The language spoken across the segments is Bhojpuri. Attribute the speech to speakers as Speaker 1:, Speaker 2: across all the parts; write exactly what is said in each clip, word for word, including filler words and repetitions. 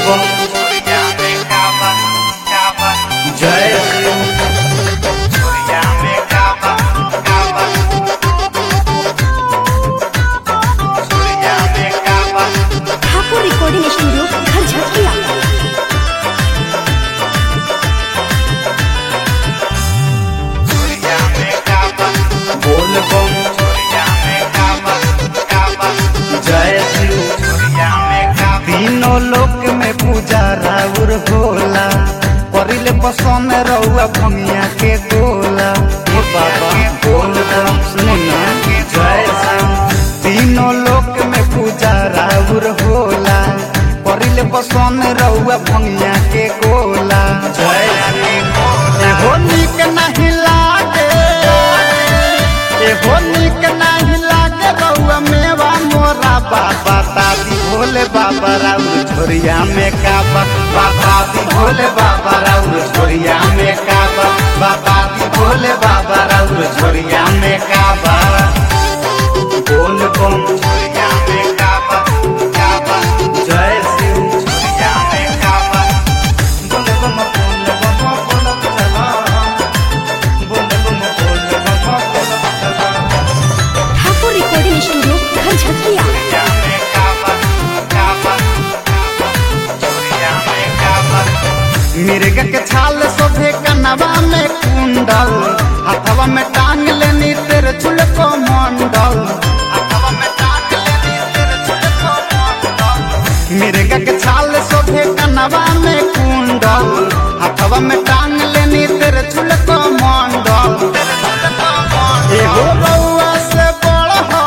Speaker 1: बम जय शिव
Speaker 2: ठाकुर रिकॉर्डिंग स्टूडियो घर झटकिया।
Speaker 1: बोल बम जय शिव तीनों लोक में पूजा राउर होला परिले पसंद रहुआ भंगिया के गोला हे बाबा बोल बम सुनना जय शिव तीनों लोक में पूजा राउर होला परिले पसंद रहुआ भंगिया के गोला जय शिव हो निक नहीं लागे हो निक नहीं लागे रहुआ मेवा मोरा बाबा दादी भोले बाबा राउर छोरिया में काबा बाबा दी भोले बाबा राउर छोरिया में काबा बाबा दी भोले बाबा राउर छोरिया में काबा बोल बम छोरिया में काबा काबा जय शिव छोरिया में काबा बोल बम बोल बम बोल चला बोल बम बोल बम बोल चला
Speaker 2: ठाकुर रिकॉर्डिंग स्टूडियो घर झटकिया।
Speaker 1: मिर्ग के छाल सोधे कनवा में कुंडल हाथवा में टांग लेनी तेरे चुलको मंडल हाथवा में टांग लेनी तेरे चुलको मंडल मिर्ग के छाल सोधे कनवा में कुंडल हाथवा में टांग लेनी तेरे चुलको मंडल एहो रउआ से बड़ हो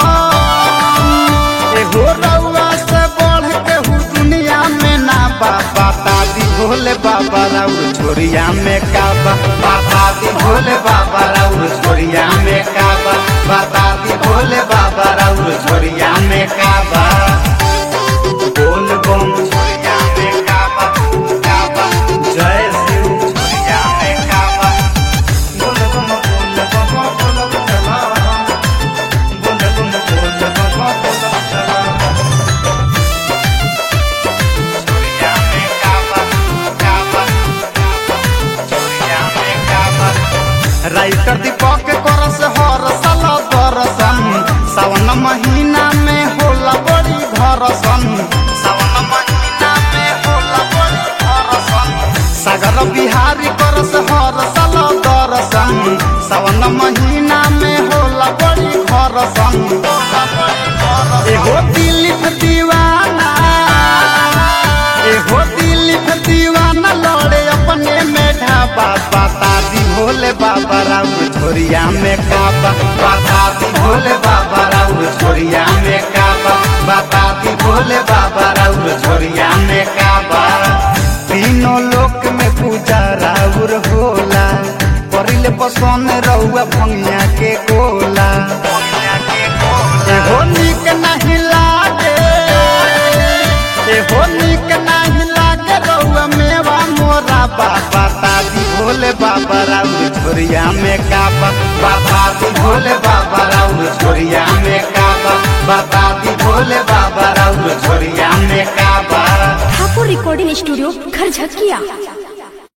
Speaker 1: एहो रउआ से बढ़ के हु दुनिया में ना बाबा दादी भोले बाबा राउर छोरिया में काबा बाबा दी भोले बाबा राउर छोरिया में काबा बाबा दी भोले बाबा राउर छोरिया में काबा बोल बम छोरिया में काबा काबा जय शिव छोरिया में काबा बोल बम बोल बम बोल चला बोल बम बोल बम बोल चला छोरिया में काबा काबा छोरिया में काबा राइटर दीपक करस हर साल दर्शन सावन महीना में होला बड़ी घरसन सावन महीना में होला बड़ी घरसन सागर बिहारी करस हर साल दर्शन सावन महीना में होला बड़ी घरसन एहो दिलीप दीवाना एहो दिलीप दीवाना लड़े अपने में ढाबा बाबा दी भोले बाबा राउर छोरिया में काबा बाबा दी भोले बाबा राउर छोरिया में काबा बाबा दी भोले बाबा राउर छोरिया में काबा तीनों लोक में पूजा राउर होला परिले पसंद रहुआ भंगिया के गोला एहो निक नहीं लागे एहो निक नहीं लागे रहुआ मेवा मोरा बाबा दादी भोले बाबा राउर छोरिया में काबा बाबा दी भोले बाबा राउर छोरिया में काबा बाबा दी भोले बाबा राउर छोरिया में काबा
Speaker 2: ठाकुर रिकॉर्डिंग स्टूडियो घर झटकिया।